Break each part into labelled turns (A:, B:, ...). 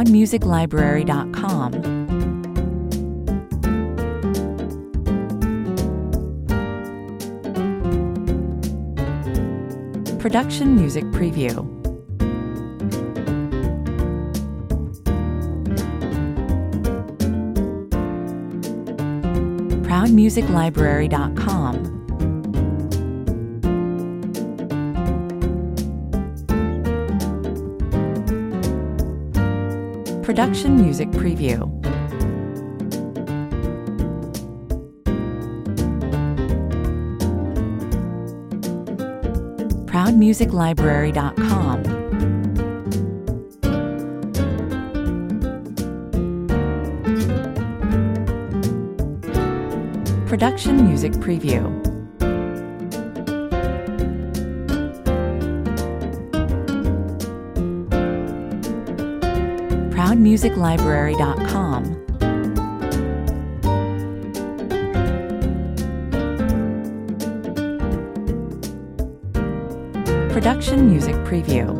A: ProudMusicLibrary.com. Production Music Preview. ProudMusicLibrary.com. Production Music Preview. ProudMusicLibrary.com. Production Music Preview. ProudMusicLibrary.com. Production Music Preview.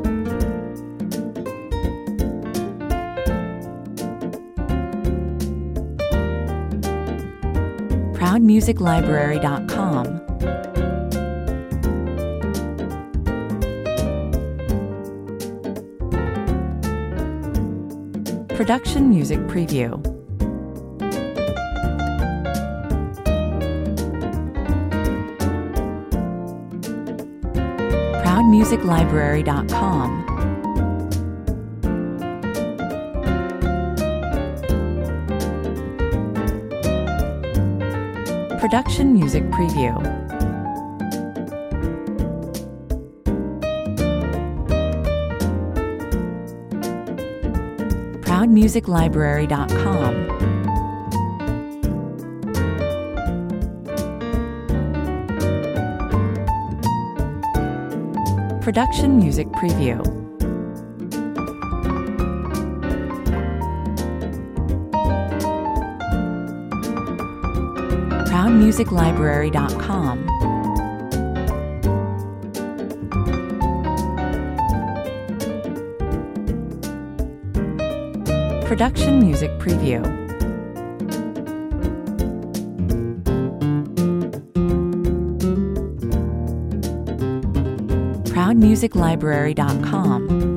A: ProudMusicLibrary.com. Production Music Preview. ProudMusicLibrary.com. Production Music Preview. ProudMusicLibrary.com. Production Music Preview. ProudMusicLibrary.com. Production Music Preview. ProudMusicLibrary.com.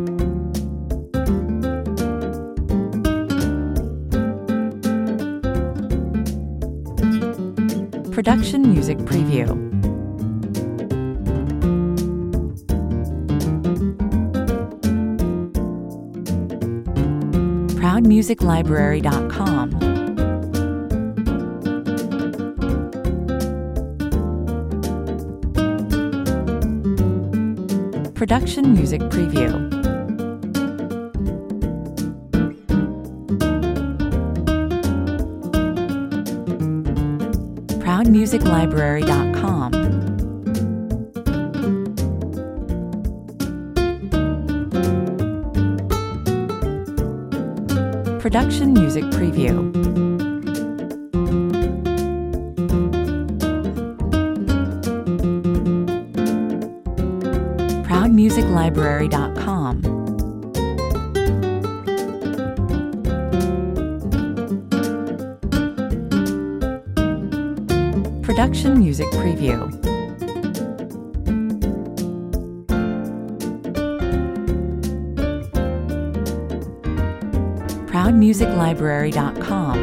A: Production Music Preview. ProudMusicLibrary.com. Production Music Preview. ProudMusicLibrary.com. Production Music Preview. ProudMusicLibrary.com. Production Music Preview. ProudMusicLibrary.com.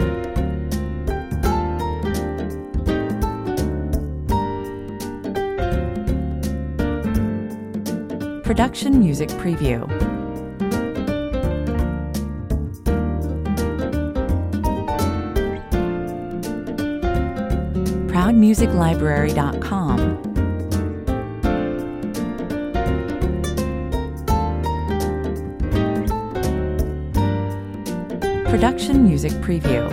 A: Production Music Preview. ProudMusicLibrary.com. Production Music Preview.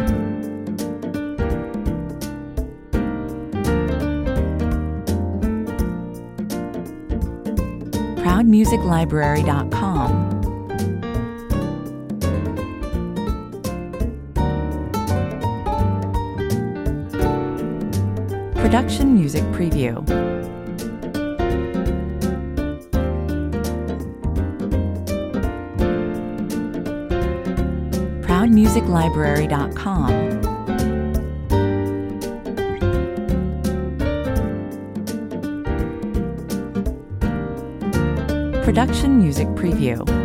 A: ProudMusicLibrary.com. Production Music Preview. openmusiclibrary.com. Production Music Preview.